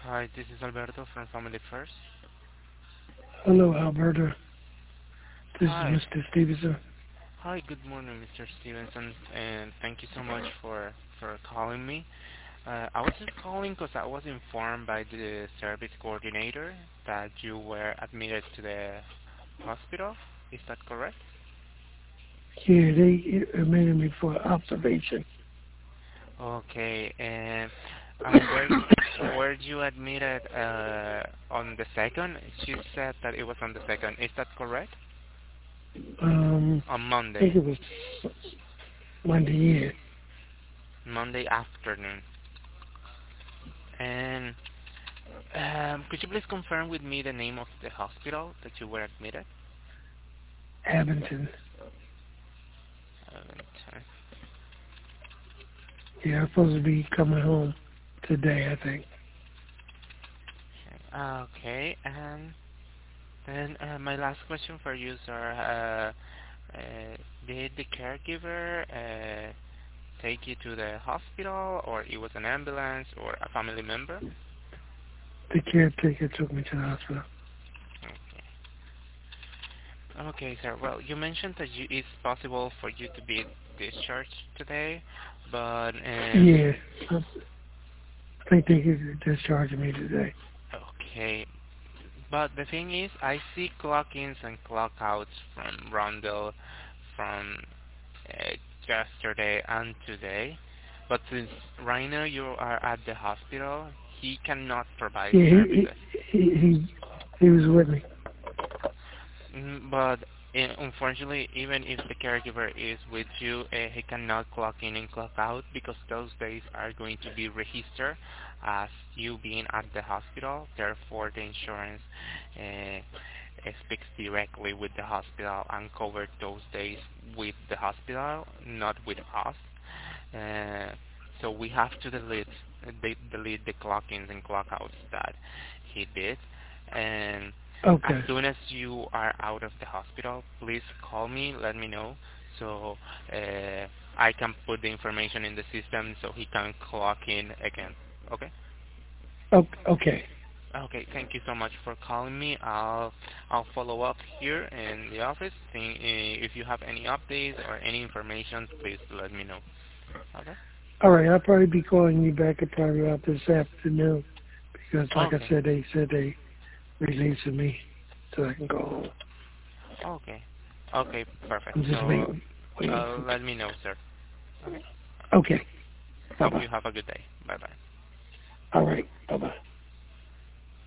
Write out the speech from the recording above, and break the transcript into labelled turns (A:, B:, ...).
A: Hi, this is Alberto from Family First.
B: Hello, Alberta. This is
A: Hi.
B: Mr. Stevenson.
A: Hi, good morning, Mr. Stevenson, and thank you so much for calling me. I was just calling because I was informed by the service coordinator that you were admitted to the hospital. Is that correct?
B: Yeah, they admitted me for observation.
A: Okay, and were you admitted on the second? She said that it was on the second. Is that correct? On
B: I think
A: Monday,
B: it was Monday, yeah.
A: Monday afternoon. And could you please confirm with me the name of the hospital that you were admitted?
B: Abington.
A: Okay.
B: Yeah, I'm supposed to be coming home today, I think.
A: Okay, and then my last question for you, sir. Did the caregiver take you to the hospital, or it was an ambulance, or a family member?
B: The caretaker took me to the hospital.
A: Okay. Okay, sir. Well, you mentioned that it's possible for you to be discharged today, but
B: Yeah, I think they could discharge me today.
A: okay. But the thing is, I see clock-ins and clock-outs from Rondell from uh, yesterday and today. But since right now you are at the hospital, he cannot provide
B: Yeah,
A: services.
B: he was with me.
A: But unfortunately, even if the caregiver is with you, he cannot clock in and clock out because those days are going to be registered as you being at the hospital. Therefore, the insurance speaks directly with the hospital and covers those days with the hospital, not with us. Uh, so we have to delete the clock-ins and clock-outs that he did. And as
B: Okay.
A: soon as you are out of the hospital, please call me, let me know, so I can put the information in the system so he can clock in again. Okay?
B: Okay.
A: Okay, thank you so much for calling me. I'll follow up here in the office. If you have any updates or any information, please let me know. Okay?
B: All right, I'll probably be calling you back probably about this afternoon because, like I
A: Okay.
B: said they releasing me so I can go home.
A: Okay. Okay, perfect.
B: I'm just
A: So
B: waiting.
A: let me know, sir. Okay?
B: Okay.
A: Hope
B: Bye-bye.
A: you have a good day. Bye-bye.
B: All right. Bye-bye.